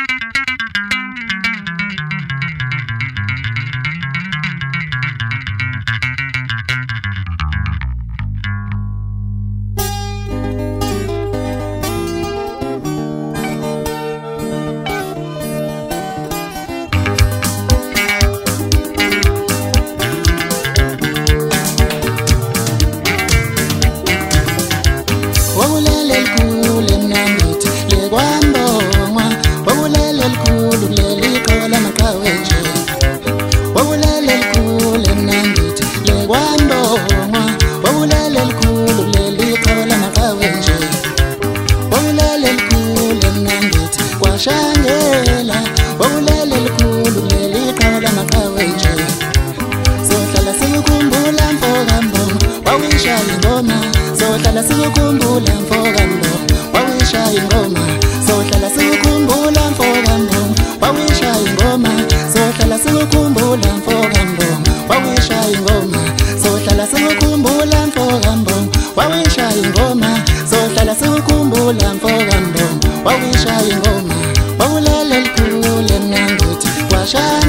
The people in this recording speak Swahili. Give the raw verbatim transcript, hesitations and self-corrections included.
Shangela wawulele likhulu leli qala maqhawe nje sohlala sikukhumbula mfoka mbongo wawishaya ingoma sohlala sikukhumbula mfoka mbongo wawishaya ingoma sohlala sikukhumbula mfoka mbongo wawishaya ingoma sohlala sikukhumbula mfoka mbongo wawishaya ingoma sohlala sikukhumbula mfoka mbongo wawishaya ingoma sohlala sikukhumbula mfoka mbongo wawishaya ingoma wawulele likhulu emnangithi kwasha